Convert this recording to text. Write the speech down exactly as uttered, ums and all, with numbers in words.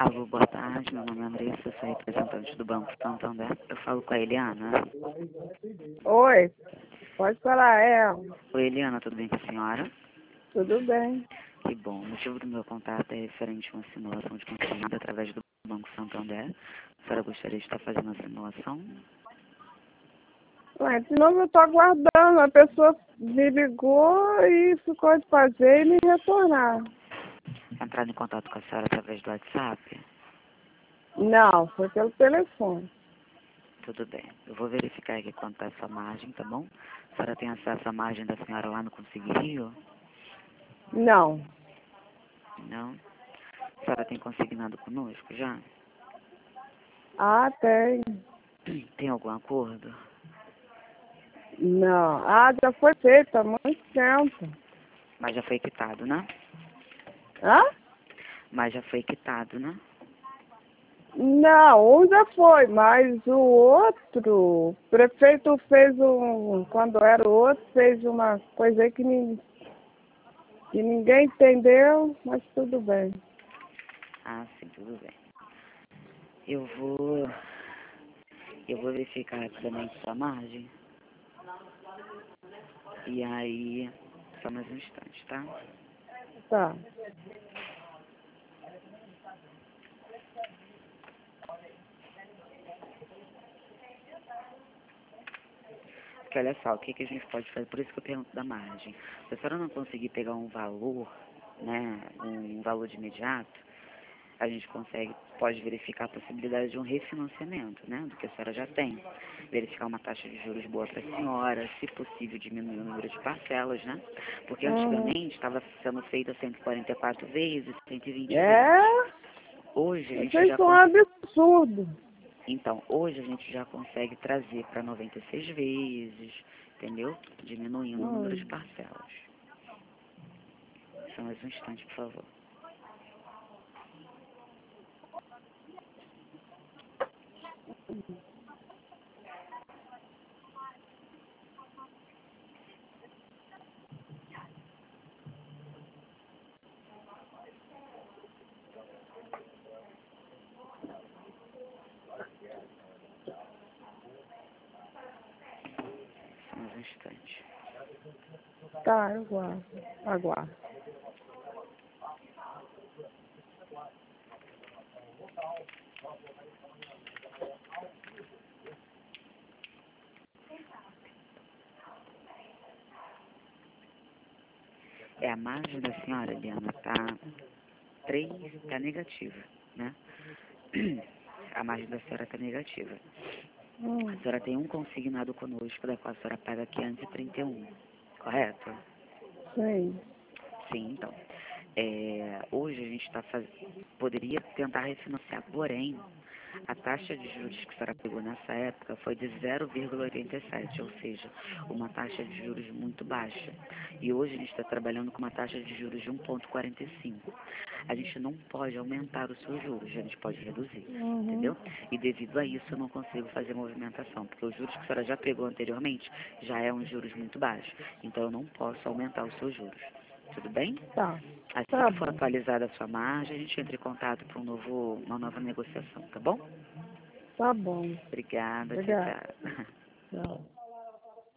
Alô, boa tarde, meu nome é Andressa, sou representante do Banco Santander. Eu falo com a Eliana. Oi, pode falar, é. Oi, Eliana, tudo bem com a senhora? Tudo bem. Que bom. O motivo do meu contato é referente a uma simulação de consignado através do Banco Santander. A senhora gostaria de estar fazendo a simulação? Ué, de novo eu tô aguardando. A pessoa me ligou e ficou de fazer e me retornar. Entrar em contato com a senhora através do WhatsApp? Não, foi pelo telefone. Tudo bem. Eu vou verificar aqui quanto está essa margem, tá bom? A senhora tem acesso à margem da senhora lá no Conseguirio? Não. Não? A senhora tem consignado conosco já? Ah, tem. Tem algum acordo? Não. Ah, já foi feito há muito tempo. Mas já foi quitado, né? Hã? Mas já foi quitado, né? Não, um já foi, mas o outro, o prefeito fez um, quando era o outro, fez uma coisa aí que, nin- que ninguém entendeu, mas tudo bem. Ah, sim, tudo bem. Eu vou... Eu vou verificar rapidamente sua margem. E aí... Só mais um instante, tá? Tá. Porque olha só, o que, que a gente pode fazer? Por isso que eu pergunto da margem. Se a senhora não conseguir pegar um valor, né? Um valor de imediato, a gente consegue, pode verificar a possibilidade de um refinanciamento, né, do que a senhora já tem. Verificar uma taxa de juros boa para a senhora, se possível diminuir o número de parcelas, né, porque Uhum. antigamente estava sendo feita cento e quarenta e quatro vezes, cento e vinte vezes. É, Hoje a gente vocês já são um consegue, absurdo. então, hoje a gente já consegue trazer para noventa e seis vezes, entendeu? Diminuindo o número de Hum. parcelas. Só mais um instante, por favor. Só mais um instante. Tá, eu aguardo. Aguardo. É, a margem da senhora, Eliana, tá três, tá negativa, né? A margem da senhora tá negativa. Hum. A senhora tem um consignado conosco, da qual a senhora paga quinhentos e trinta e um, correto? Sim. Sim, então. É, hoje a gente está fazendo, poderia tentar refinanciar, porém, a taxa de juros que a senhora pegou nessa época foi de zero vírgula oitenta e sete, ou seja, uma taxa de juros muito baixa. E hoje a gente está trabalhando com uma taxa de juros de um vírgula quarenta e cinco. A gente não pode aumentar os seus juros, a gente pode reduzir, Uhum. entendeu? E devido a isso eu não consigo fazer movimentação, porque os juros que a senhora já pegou anteriormente já é um juros muito baixo. Então eu não posso aumentar os seus juros. Tudo bem? Tá. Assim Tá que for bom. atualizada a sua margem, a gente entra em contato para um novo, uma nova negociação, tá bom? Tá bom. Obrigada, tchau, Obrigada. tchau. Tchau.